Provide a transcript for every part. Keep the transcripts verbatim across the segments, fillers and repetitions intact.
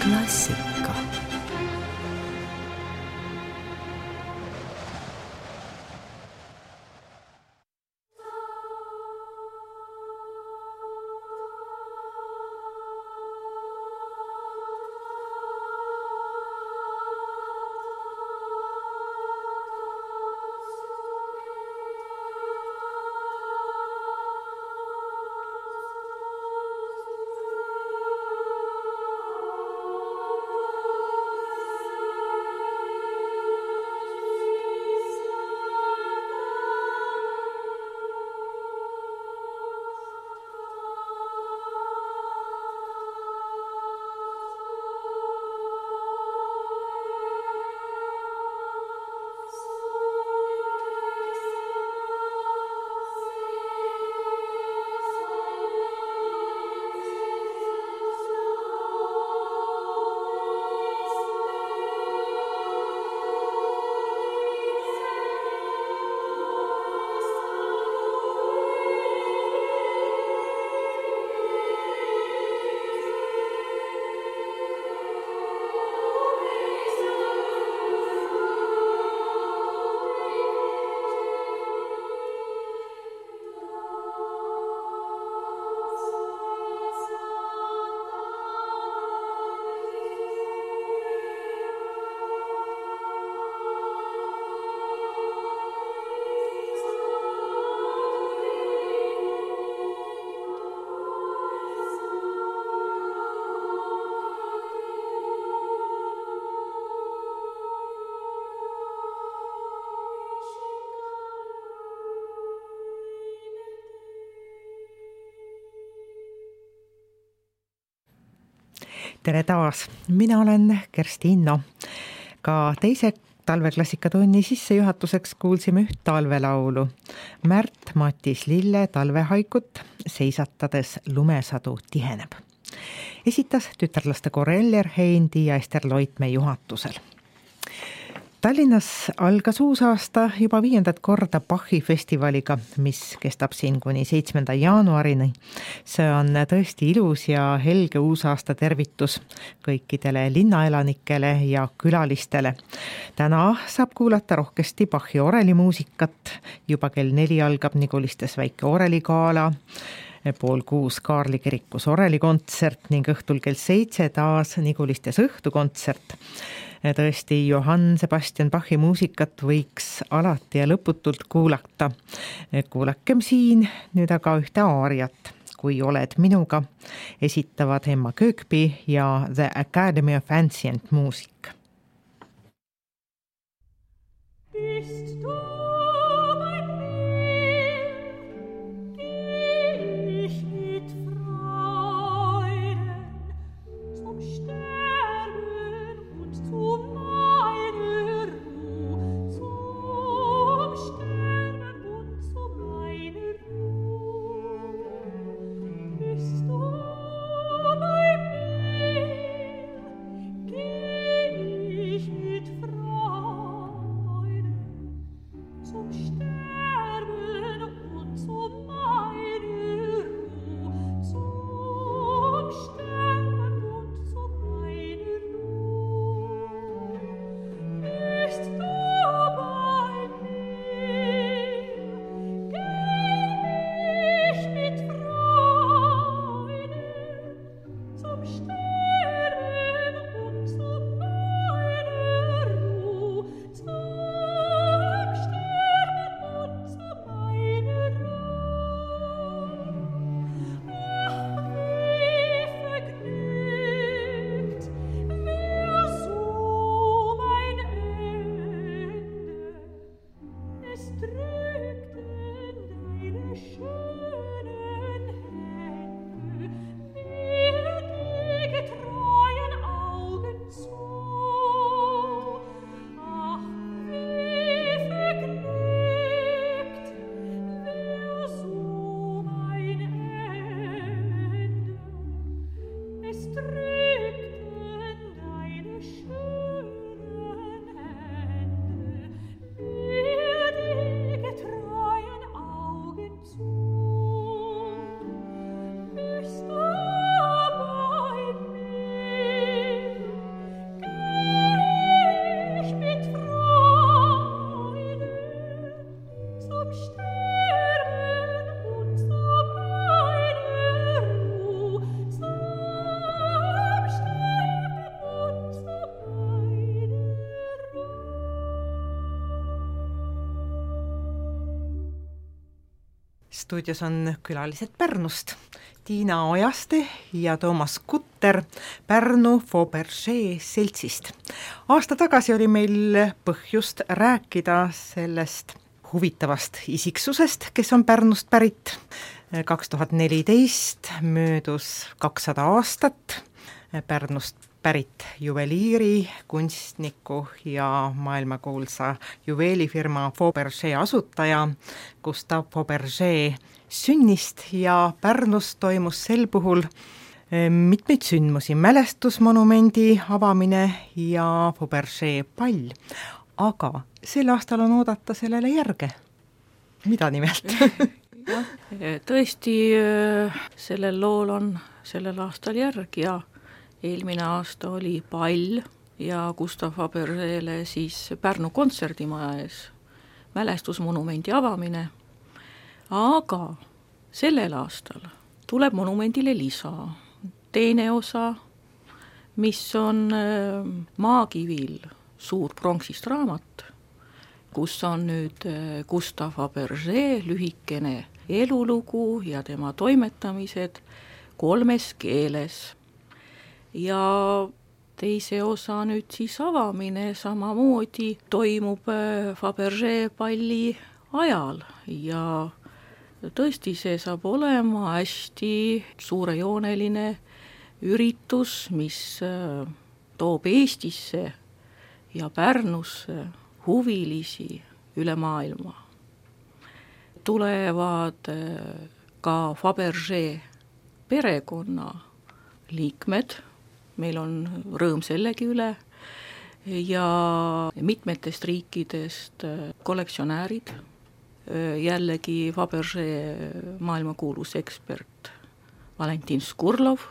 Klassika. Tere taas, mina olen Kerstinno. Ka teise talveklassikatunnni sissejuhatuseks kuulsime üht talvelaulu. Märt Matis Lille talvehaikut seisatades lumesadu tiheneb. Esitas tütarlaste koor Eller Heindi ja Ester Loitmäe juhatusel. Tallinnas algas uus aasta juba viiendat korda Bachi festivaliga, mis kestab siin kuni seitsmenda jaanuarini. See on tõesti ilus ja helge uusaasta tervitus kõikidele linnaelanikele ja külalistele. Täna saab kuulata rohkesti Bachi orelimuusikat. Juba kell neli algab Nigulistes väike oreligala, pool kuus Kaarli kirikus orelikontsert ning õhtul kell seitse taas Nigulistes õhtukontsert. Tõesti, Johann Sebastian Bachi muusikat võiks alati ja lõputult kuulata. Kuulakem siin nüüd aga ühte aariat. Kui oled minuga, esitavad Emma Köökby ja The Academy of Ancient Music. Bist du mein Leben, geh ich mit Freuden zum Sterben und zum meiner Ruhe, zum Sterben und zu meiner Ruhe. Bist du bei mir, geh ich mit Freuden zum Sterben und zu meiner Ruhe, zum Sterben und zu meiner Ruhe. Bist du bei mir, geh ich mit Freude zum Sterben und zu meiner Ruhe, zum Sterben und zu meiner Ruhe. Ach, wie vergnügt, wär so mein Ende. Es drückten deine schönen Hände mir die getreuen Augen zu. Ach, wie vergnügt, wär so mein Ende. Es drückten deine schönen Hände mir die getreuen Augen zu. Bist du bei mir, Stuudios on külalised Pärnust, Tiina Ojaste ja Toomas Kutter Pärnu Fabergé seltsist. Aasta tagasi oli meil põhjust rääkida sellest huvitavast isiksusest, kes on Pärnust pärit. kaks tuhat neliteist möödus kakssada aastat Pärnust pärit juveliiri, kunstniku ja maailmakuulsa juveelifirma Fabergé asutaja Gustave Fabergé sünnist ja Pärnus toimus sel puhul mitmeid sündmusi, mälestusmonumendi avamine ja Fabergé pall. Aga sel aastal on oodata sellele järge. Mida nimelt? Tõesti, sellel lool on sellel aastal järg ja eelmine aasta oli pall ja Gustave Fabergéle siis Pärnu kontserdimaja ees mälestusmonumendi avamine, aga sellel aastal tuleb monumendile lisa, teine osa, mis on maakivil suur pronksist raamat, kus on nüüd Gustave Fabergé lühikene elulugu ja tema toimetamised kolmes keeles. Ja teise osa nüüd siis avamine samamoodi toimub Fabergé palli ajal ja tõesti see saab olema hästi suurejooneline üritus, mis toob Eestisse ja Pärnusse huvilisi üle maailma. Tulevad ka Fabergé perekonna liikmed, meil on rõõm sellegi üle ja mitmetest riikidest kollektsionäärid, jällegi Fabergé maailmakuulus ekspert Valentin Skurlov,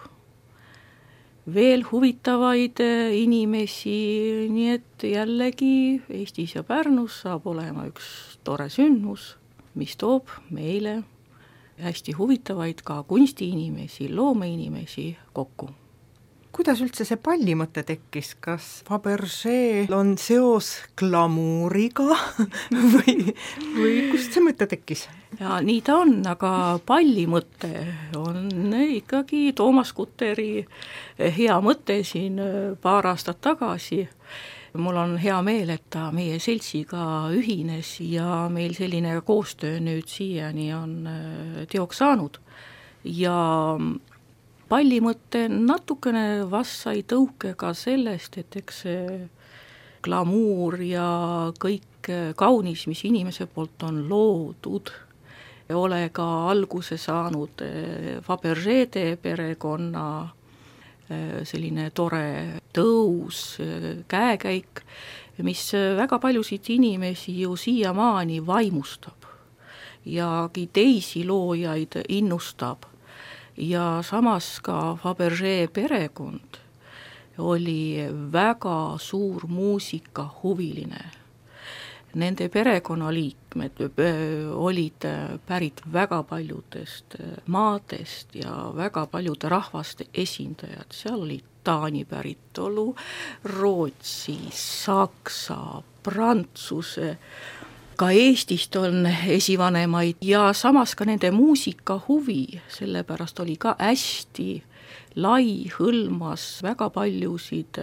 veel huvitavaid inimesi, nii et jällegi Eestis ja Pärnus saab olema üks tore sündmus, mis toob meile hästi huvitavaid ka kunstiinimesi, loomeinimesi kokku. Kuidas üldse see palli mõte tekkis? Kas Fabergé on seos glamuuriga või, või kust see mõte tekkis? Ja nii ta on, aga palli mõte on ikkagi Toomas Kutteri hea mõte siin paar aastat tagasi. Mul on hea meel, et ta meie seltsiga ühines ja meil selline koostöö nüüd siiani on teoks saanud. Ja palli mõte natukene vast sai tõuke ka sellest, et eks see glamuur ja kõik kaunis, mis inimese poolt on loodud, ole ka alguse saanud Fabergéde perekonna selline tore tõus, käekäik, mis väga paljusid inimesi ju siiamaani vaimustab ja teisi loojaid innustab. Ja samas ka Fabergé perekond oli väga suur muusikahuviline. Nende perekonnaliikmed olid pärit väga paljudest maadest ja väga paljude rahvaste esindajad. Seal oli Taani päritolu, Rootsi, Saksa, Prantsuse, ka Eestist on esivanemaid ja samas ka nende muusikahuvi, sellepärast oli ka hästi lai, hõlmas väga paljusid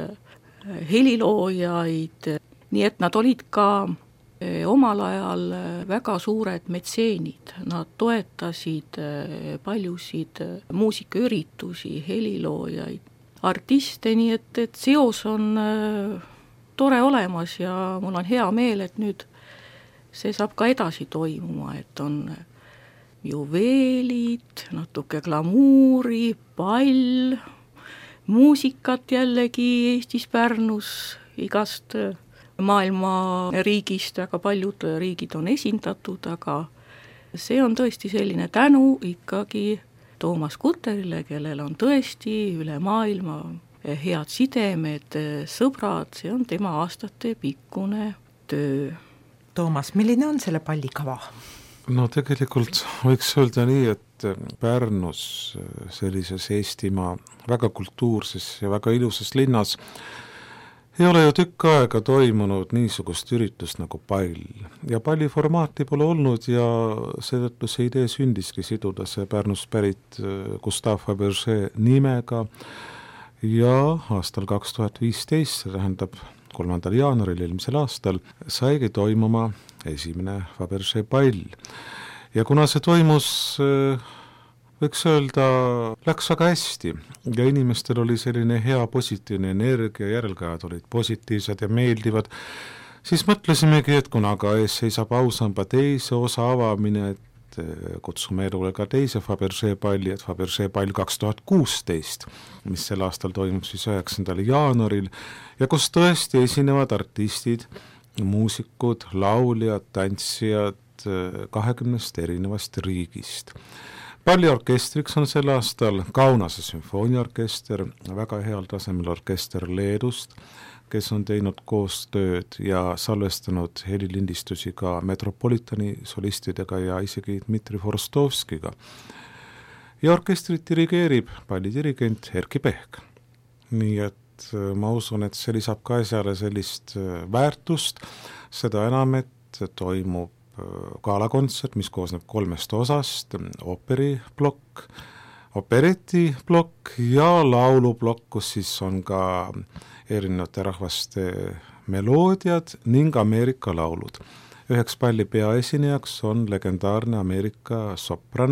heliloojaid, nii et nad olid ka omal ajal väga suured metseenid, nad toetasid paljusid muusikaüritusi, heliloojaid, artiste, nii et, et seos on tore olemas ja mul on hea meel, et nüüd see saab ka edasi toimuma, et on juveelid, natuke glamuuri, pall, muusikat jällegi Eestis, Pärnus, igast maailma riigist, väga paljud riigid on esindatud, aga see on tõesti selline tänu ikkagi Toomas Kutterile, kellel on tõesti üle maailma head sidemed, sõbrad, see on tema aastate pikkune töö. Toomas, milline on selle pallikava? No tegelikult võiks öelda nii, et Pärnus, sellises Eestimaa väga kultuurses ja väga ilusas linnas ei ole ju tükk aega toimunud niisugust üritust nagu pall ja palli formaati pole olnud ja seetõttu see idee sündiski siduda see Pärnust pärit Gustave Fabergé nimega ja aastal kaks tuhat viisteist, see tähendab kolmandal jaanuaril eelmisel aastal, saigi toimuma esimene Fabergé pall. Ja kuna see toimus, võiks öelda, läks väga hästi ja inimestel oli selline hea positiivne energia, järelkajad olid positiivsed ja meeldivad, siis mõtlesimegi, et kuna ka ees seisab ausamba teise osa avamine, et kutsume elule ka teise Fabergé palli, et Fabergé pall kaks tuhat kuusteist, mis sel aastal toimub siis üheksandal jaanuaril ja kus tõesti esinevad artistid, muusikud, lauljad, tantsijad kahekümnest erinevast riigist. Palliorkestriks on sel aastal Kaunase sümfooniaorkester, väga heal tasemel orkester Leedust, kes on teinud koostööd ja salvestanud helilindistusi ka Metropolitani solistidega ja isegi Dmitri Forstovskiga. Ja orkestrit dirigeerib pallidirigent Erkki Pehk. Nii et ma usun, et see lisab ka asjale sellist väärtust, seda enam, et toimub gaalakontsert, mis koosneb kolmest osast, ooperiplokk, operetiplokk ja lauluplokk, kus siis on ka erinevate rahvaste meloodiad ning Ameerika laulud. Üheks palli peaesinejaks on legendaarne Ameerika sopran,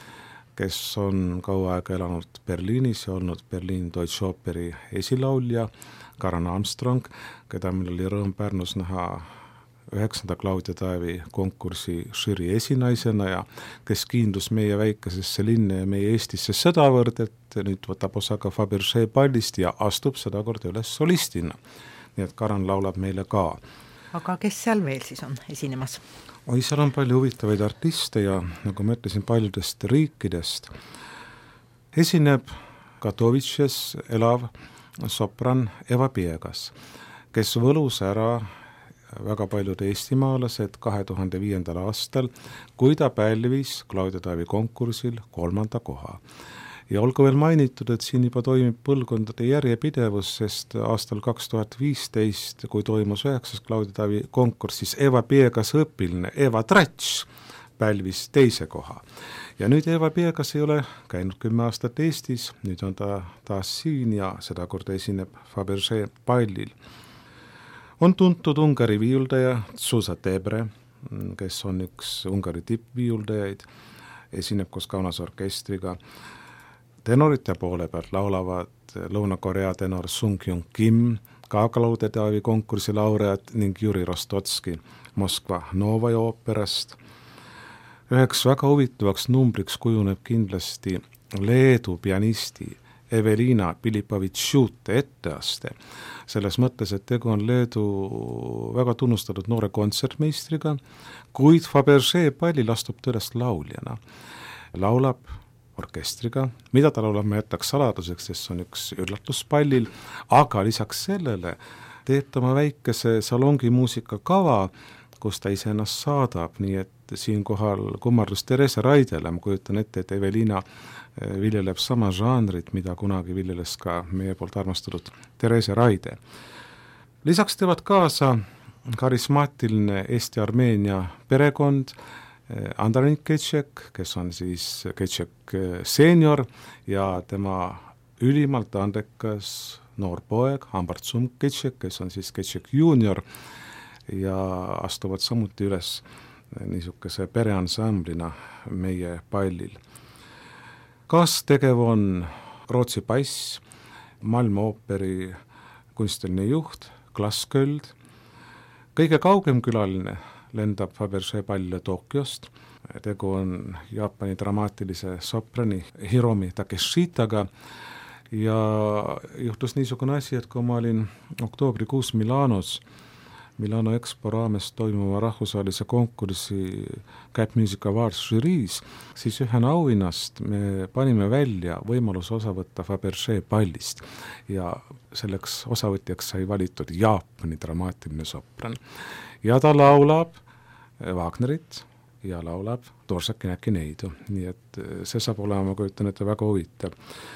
kes on kaua aega elanud Berliinis ja olnud Berliin Deutsche Operi esilaulja, Karen Armstrong, keda meil oli rõõm Pärnus näha üheksanda Claudia Taevi konkursi žürii esinaisena ja kes kiindus meie väikesesse linna ja meie Eestisse sedavõrd, et nüüd võtab osa ka Fabergé pallist ja astub sedakord üles solistina. Nii et Karan laulab meile ka. Aga kes seal veel siis on esinemas? Oi, seal on palju huvitavaid artiste ja nagu ma ütlesin paljudest riikidest. Esineb Katowices elav sopran Eva Piegas, kes võlus ära väga paljud eestimaalased kahe tuhande viiendal aastal, kui ta pälvis Claudia Taevi konkursil kolmanda koha. Ja olgu veel mainitud, et siin juba toimib põlvkondade järjepidevus, sest aastal kaks tuhat viisteist, kui toimus üheksas Claudia Taevi konkurss, siis Eva Piegas õpiline Eva Trats pälvis teise koha. Ja nüüd Eva Piegas ei ole käinud kümme aastat Eestis, nüüd on ta taas siin ja seda korda esineb Fabergé pallil. On tuntud Ungari viiuldaja Zsuzsa Tebre, kes on üks Ungari tippviiuldajaid, esineb koos Kaunase orkestriga. Tenorite poole pealt laulavad Lõuna-Korea tenor Sung Kyung Kim, ka Claudia Taevi konkursi laureat ning Juri Rostotski Moskva Novaja ooperast. Üheks väga huvitavaks numbriks kujuneb kindlasti Leedu pianisti Evelina Pilipovitšute etteaste, selles mõttes, et tegu on Leedu väga tunnustatud noore kontsertmeistriga, kuid Fabergé pallil astub tõelest lauljana. Laulab orkestriga, mida ta laulab, ma jätaks saladuseks, sest on üks üllatus pallil, aga lisaks sellele teeb ta oma väikese salongimuusika kava, kus ta ise ennast saadab, nii et siinkohal kummardus Therese Raidele, ma kujutan ette, et Evelina viljeleb sama žanrit, mida kunagi viljeles ka meie poolt armastatud Therese Raide. Lisaks teevad kaasa karismaatiline Eesti-Armeenia perekond Andranik Ketšek, kes on siis Ketšek seenior ja tema ülimalt andekas noor poeg Ambartsum Ketšek, kes on siis Ketšek juunior ja astuvad samuti üles niisuguse pereansamblina meie pallil. Kas tegev on Rootsi Bass, Malmö ooperi kunstiline juht, Klas Köld. Kõige kaugem külaline lendab Fabergé pallile Tokyost. Tegu on Jaapani dramaatilise soprani Hiromi Takeshitaga ja juhtus niisugune asi, et kui ma olin oktoobrikuus Milanos, Milano Expo raames toimuva rahvusvahelise konkursi Cap Music Awards žüriis, siis ühena auhinnast me panime välja võimalus osa võtta Fabergé pallist ja selleks osavõtjaks sai valitud Jaapani dramaatiline sopran. Ja ta laulab Wagnerit ja laulab Dvořáky Nekineidü, nii et see saab olema, ma kujutan ette, väga huvitav.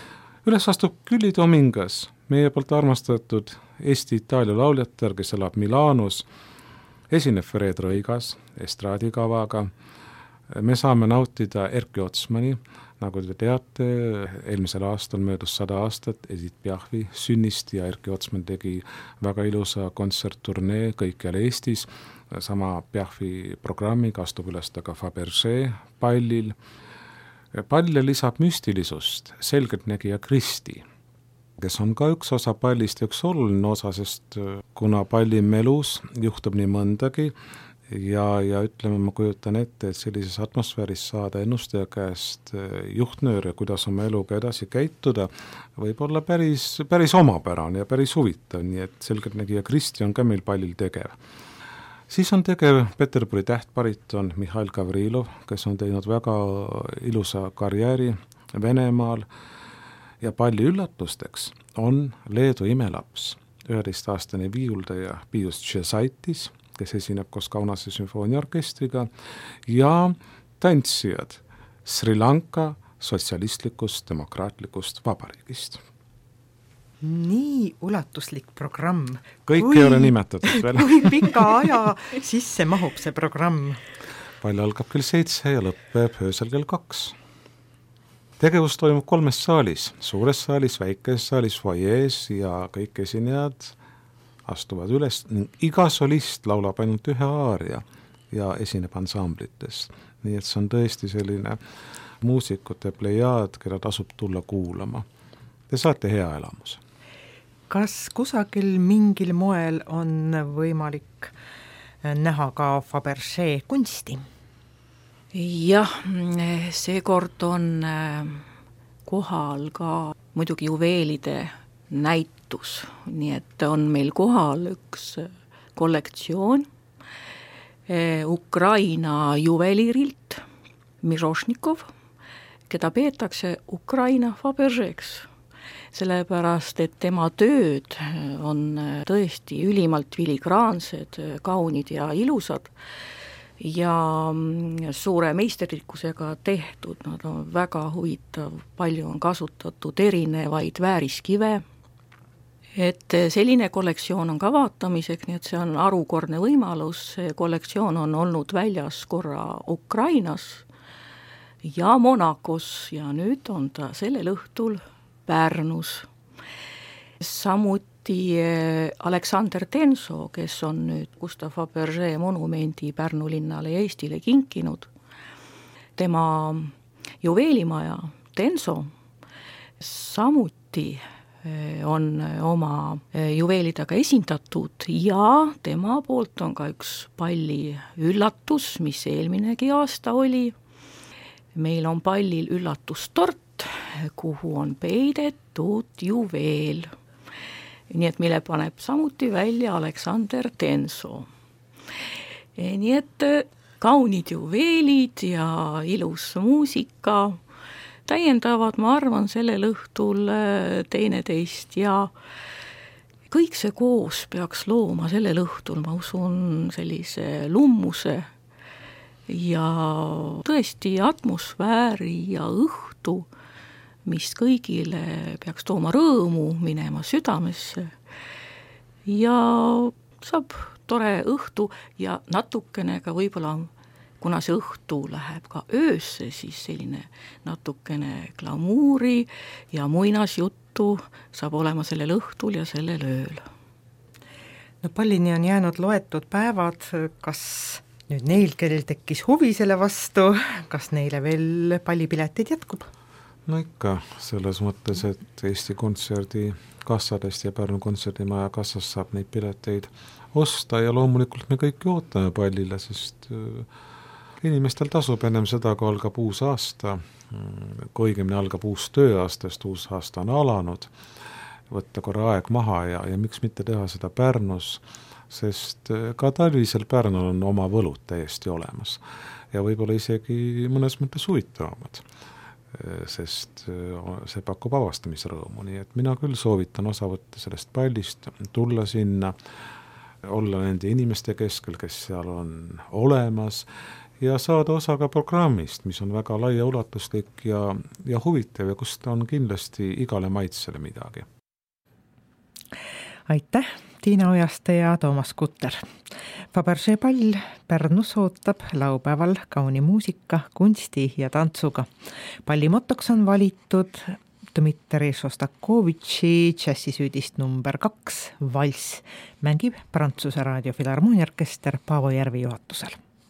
üles astub Külli Domingas, meie poolt armastatud Eesti-Itaalia lauljatar, kes elab Milanos, esineb Fred Rõigas estraadikavaga. Me saame nautida Erki Otsmani, nagu te teate, eelmisel aastal möödus sada aastat Edith Piafi sünnist ja Erki Otsman tegi väga ilusa kontsertturnee kõikjal Eestis. Sama Piafi programmiga astub üles ta ka Fabergé pallil. Palle lisab müstilisust selgeltnägija Kristi, kes on ka üks osa pallist ja üks oluline osa, sest kuna palli melus juhtub nii mõndagi ja, ja ütleme, ma kujutan ette, et sellises atmosfääris saada ennustaja käest juhtnööre, kuidas oma eluga edasi käituda, võib olla päris, päris omapärane ja päris huvitav, nii et selgeltnägija Kristi on ka meil pallil tegev. Siis on tegev Peterburi tähtbariton Mihhail Gavrilov, kes on teinud väga ilusa karjääri Venemaal ja palli üllatusteks on Leedu imelaps, üheteistaastane viiuldaja Pius Tšesaitis, kes esineb koos Kaunase sümfooniaorkestriga ja tantsijad Sri Lanka sotsialistlikust demokraatlikust vabariigist. Nii ulatuslik programm. Kõik kui, ei ole nimetatud veel. Kui pika aja sisse mahub see programm? Pall algab kell seitse ja lõpeb öösel kell kaks. Tegevus toimub kolmes saalis, suures saalis, väikes saalis, foyees ja kõik esinejad astuvad üles. Iga solist laulab ainult ühe aaria ja esineb ansamblites. Nii et see on tõesti selline muusikute plejaad, keda tasub tulla kuulama. Te saate hea elamuse. Kas kusagil mingil moel on võimalik näha ka Fabergé kunsti? Jah, seekord on kohal ka muidugi juveelide näitus, nii et on meil kohal üks kollektsioon Ukraina juveliirilt Mirošnikov, keda peetakse Ukraina Fabergéks. Sellepärast, et tema tööd on tõesti ülimalt filigraansed, kaunid ja ilusad ja suure meisterlikkusega tehtud. Nad on väga huvitav, palju on kasutatud erinevaid vääriskive. Et selline kollektsioon on ka vaatamiseks, nii et see on arukordne võimalus. See kollektsioon on olnud väljas korra Ukrainas ja Monacos ja nüüd on ta sellel õhtul Pärnus. Samuti Aleksander Tenso, kes on nüüd Gustav Fabergé monumendi Pärnu linnale ja Eestile kinkinud. Tema juveelimaja Tenso samuti on oma juveelidega esindatud ja tema poolt on ka üks palli üllatus, mis eelminegi aasta oli. Meil on pallil üllatustort, kuhu on peidetud juveel. Nii et mille paneb samuti välja Aleksander Tenso. Nii et kaunid juveelid ja ilus muusika täiendavad, ma arvan, sellel õhtul teineteist ja kõik see koos peaks looma sellel õhtul, ma usun, sellise lummuse ja tõesti atmosfääri ja õhtu, mis kõigile peaks tooma rõõmu, minema südamesse ja saab tore õhtu ja natukene ka võib-olla, kuna see õhtu läheb ka öösse, siis selline natukene glamuuri ja muinasjuttu saab olema sellel õhtul ja sellel ööl. No pallini on jäänud loetud päevad, kas nüüd neil, kellel tekkis huvi selle vastu, kas neile veel pallipileteid jätkub? No ikka, selles mõttes, et Eesti Kontserdi kassadest ja Pärnu kontserdimaja kassast saab neid pileteid osta ja loomulikult me kõik ootame pallile, sest inimestel tasub ennem seda, kui algab uus aasta, kui õigemini algab uus tööaastast, uus aasta on alanud, võtta korra aeg maha ja, ja miks mitte teha seda Pärnus, sest ka talvisel Pärnul on oma võlud täiesti olemas ja võib-olla isegi mõnes mõttes huvitavamad, sest see pakub avastamisrõõmu, nii et mina küll soovitan osa võtta sellest pallist, tulla sinna, olla nende inimeste keskel, kes seal on olemas ja saada osa ka programmist, mis on väga laiaulatuslik ja, ja huvitav ja kust on kindlasti igale maitsele midagi. Aitäh, Tiina Ojaste ja Toomas Kutter. Fabergé ball Pärnus ootab laupäeval kauni muusika, kunsti ja tantsuga. Palli motoks on valitud Dmitri Šostakovitši džässisüüdist number kaks, Valss, mängib Prantsuse raadiofilharmooniaorkester Paavo Järvi juhatusel.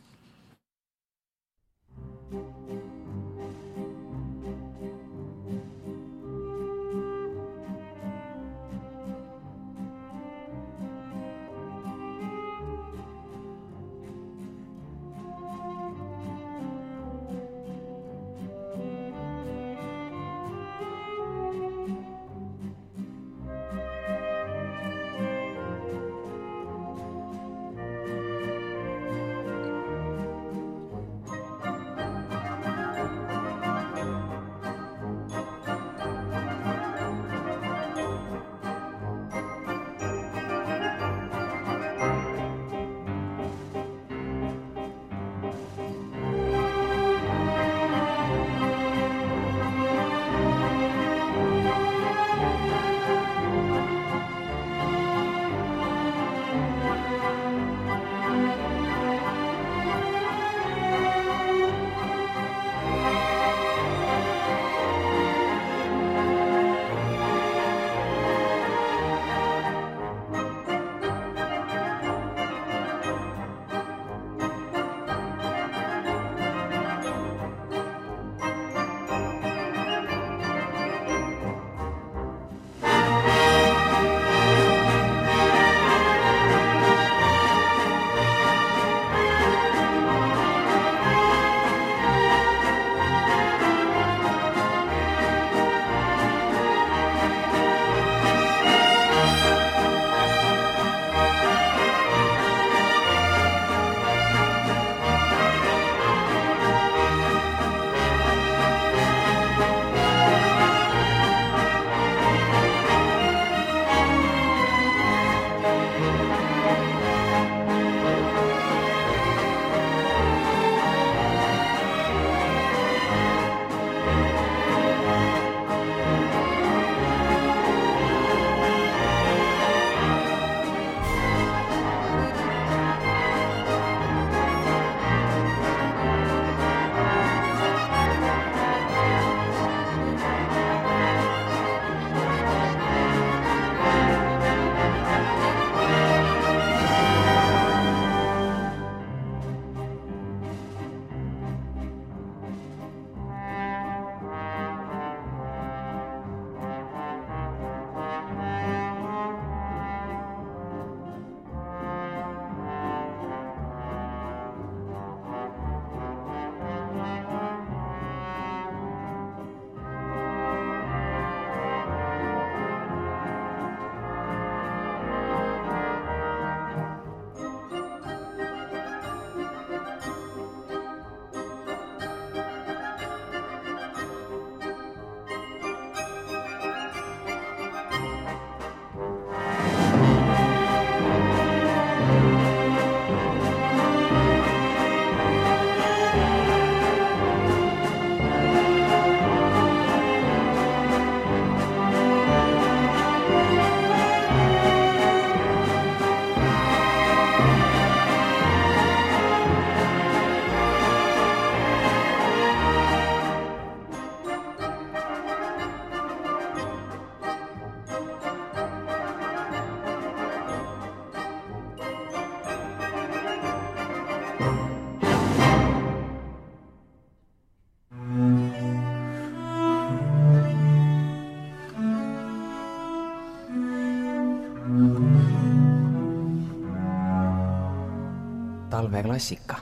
talveklassika.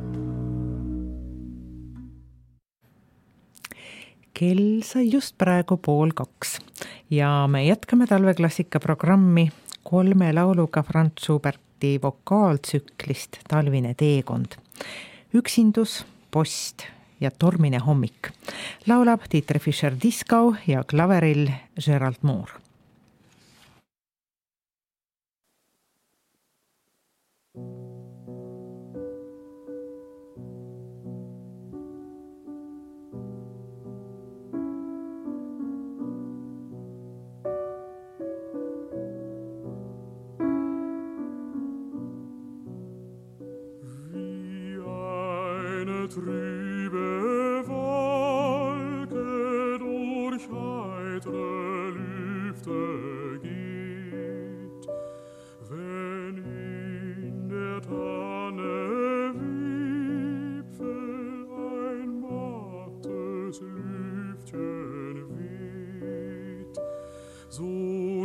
Kell sai just praegu pool kaks ja me jätkame talveklassika programmi kolme lauluga Franz Schuberti vokaaltsüklist Talvine teekond. Üksindus, post ja tormine hommik. Laulab Dieter Fischer-Dieskau ja klaveril Gerald Moore.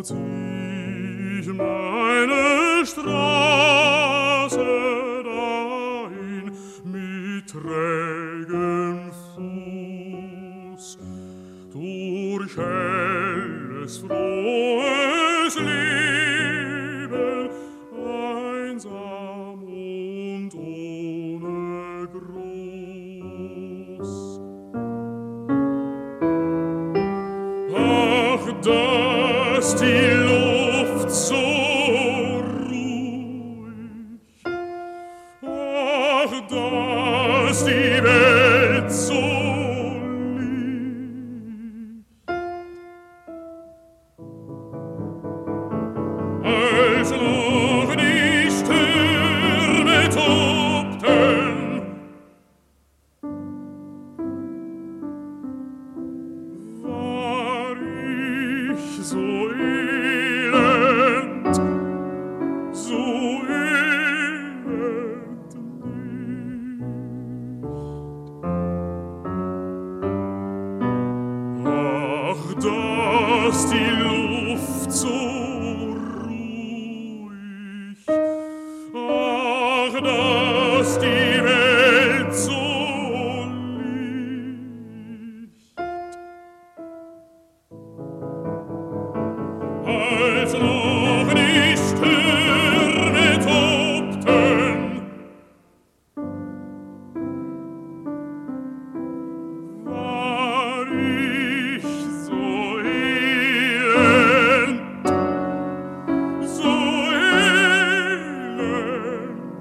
zieh ich meine Straße dahin mit trägem Fuß durch helles, frohes Leben, einsam und ohne Gruß. Ach, dass die Luft so ruhig, ach, dass die Welt so liegt, als noch die Stürme tobten, war ich so elend, so elend nicht. Ach, dass die Luft so ruhig, ach, dass die Welt so licht, als noch die Stürme tobten, war ich so elend, so elend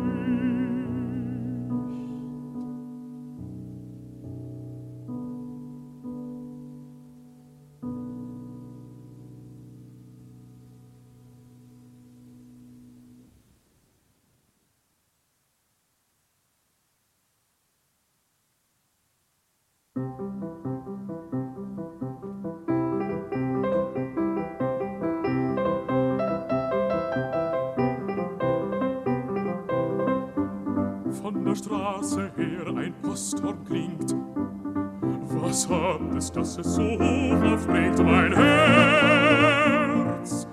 Von der Straße her ein Posthorn klingt. Was hat es, dass es so hoch aufbringt, mein Herz?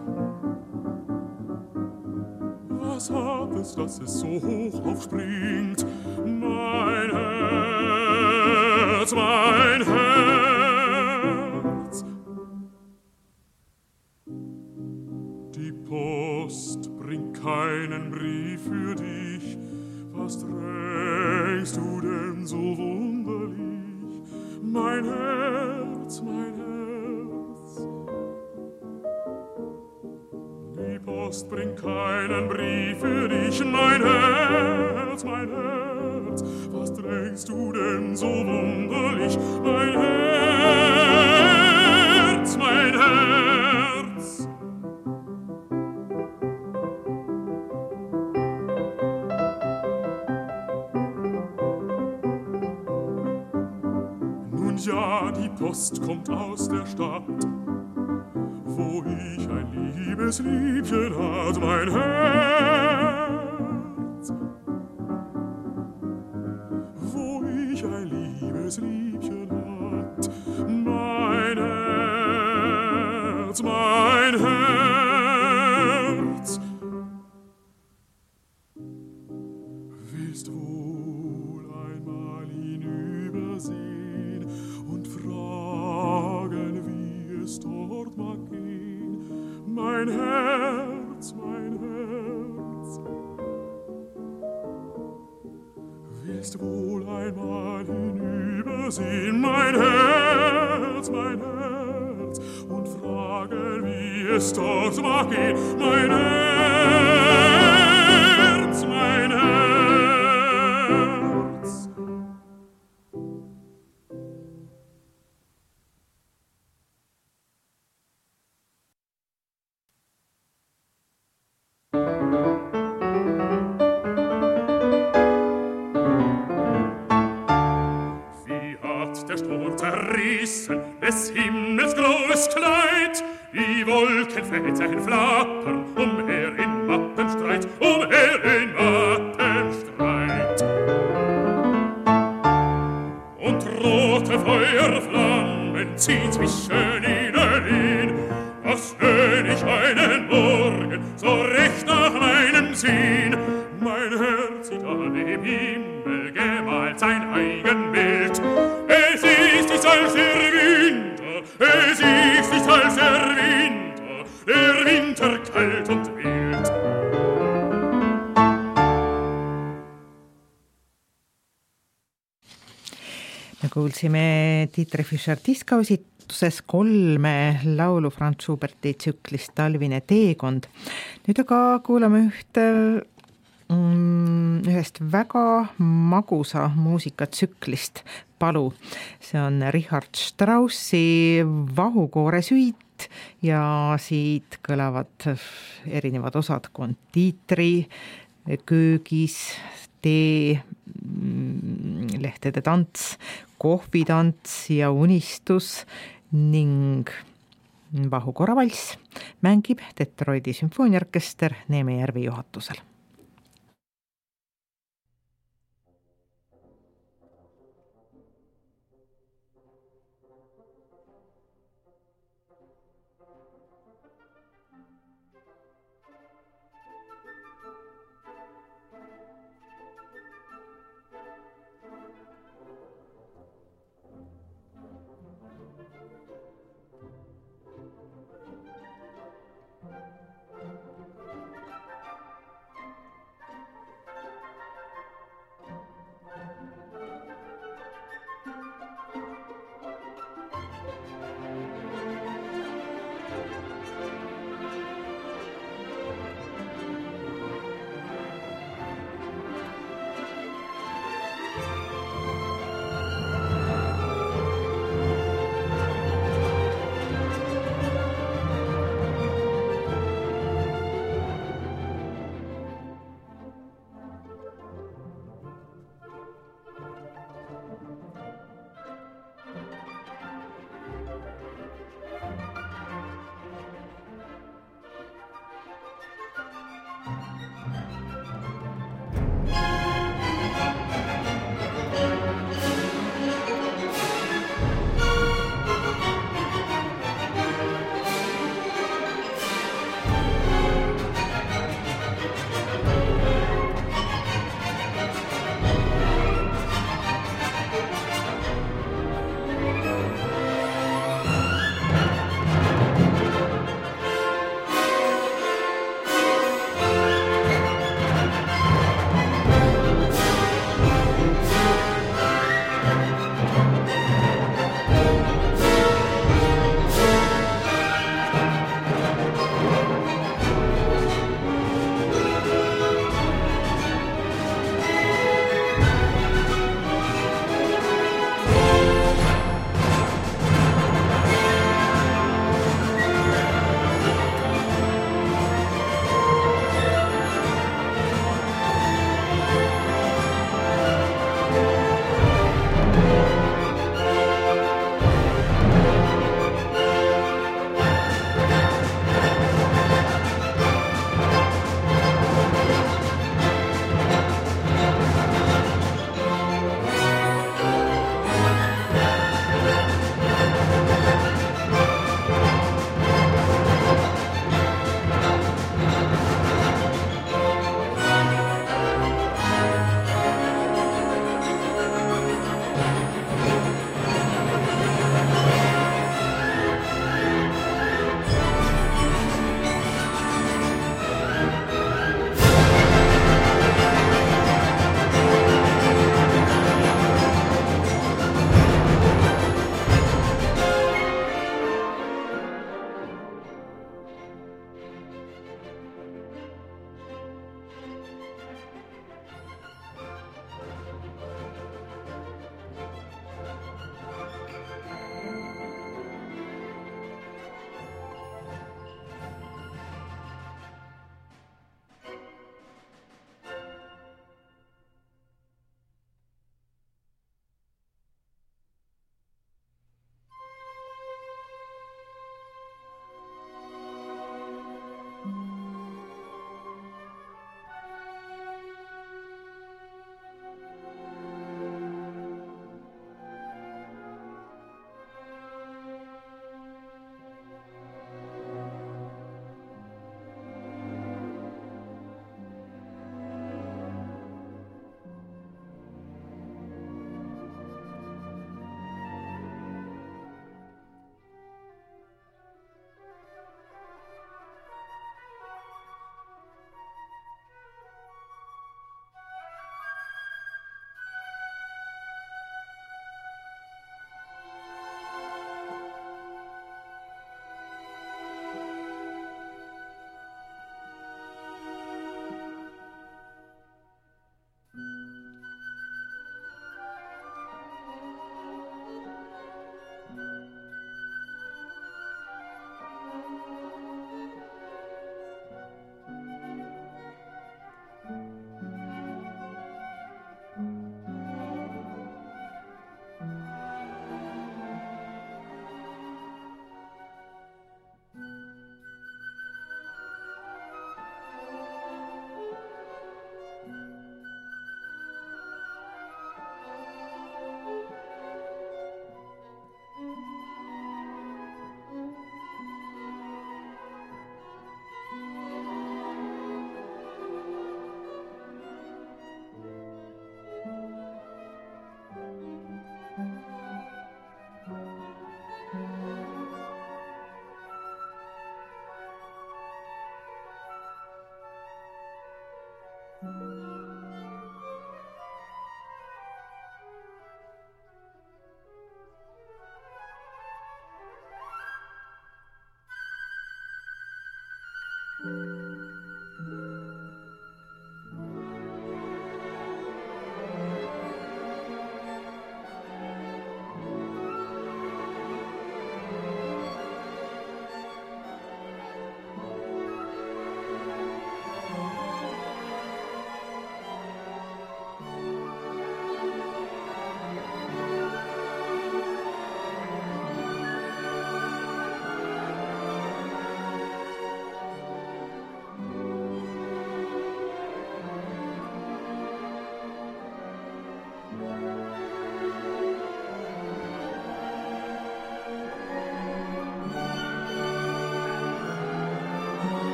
Was hat es, dass es so hoch aufspringt, mein Herz, mein Herz? Die Post bringt keinen Brief für dich. Was trägst du denn so wunderlich, mein Herz, mein Herz? Die Post bringt keinen Brief für dich, mein Herz, mein Herz. Was trägst du denn so wunderlich, mein Herz, mein Herz? Nun ja, die Post kommt aus der Stadt, wo ich ein liebes Liebchen hat, mein Herz. Wo ich ein liebes Liebchen hat, mein Herz, mein Herz. Willst wohl einmal hinübersehen und fragen, wie es dort mag gehen, mein Herz, mein Herz? Willst wohl einmal hinübersehen, mein Herz, mein Herz, und fragen, wie es dort mag gehen, mein Herz, mein Herz? Der Sturm zerrissen des Himmels graues Kleid, die Wolkenfäden flattern umher in matten Streit, umher in matten Streit. Und rote Feuerflammen ziehen zwischen ihnen hin, das schöne wenn ich einen Morgen so recht nach meinem Sinn mein Herz sieht an dem Himmel gemalt sein Eigenbild. Es ist nicht als der Winter, es ist nicht als der Winter, der Winter kalt und wild. Me kuulsime Dieter Fischer-Dieskau esituses kolme laulu Franz Schuberti tsüklist Talvine teekond. Nüüd aga kuulame ühte mm, ühest väga magusa muusikatsüklist Palu. See on Richard Straussi Vahukoore süit ja siit kõlavad erinevad osad kondiitri, köögis, tee, lehtede tants, kohvitants ja unistus ning Vahukoora valss mängib Detroiti sümfooniaorkester Neeme Järvi juhatusel.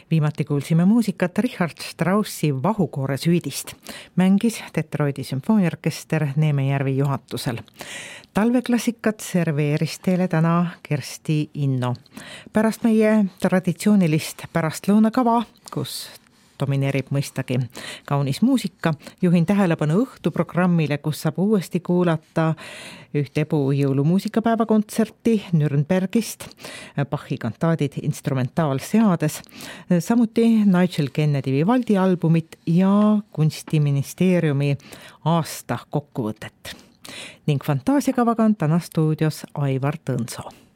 viimati kuulsime muusikat Richard Straussi Vahukoore süüdist. Mängis Detroiti sümfooniaorkester Neemejärvi juhatusel. Talveklassikat serveeris teile täna Kersti Inno. Pärast meie traditsioonilist pärastlõunakava, kus domineerib mõistagi kaunis muusika, juhin tähelepanu õhtuprogrammile, kus saab uuesti kuulata üht Ebu jõulumuusikapäeva kontserti Nürnbergist, Bachi kantaadid instrumentaalseades, samuti Nigel Kennedy Vivaldi albumit ja Kunstiministeeriumi aasta kokkuvõtet. Ning fantaasiakavaga on täna stuudios Aivar Tõnso.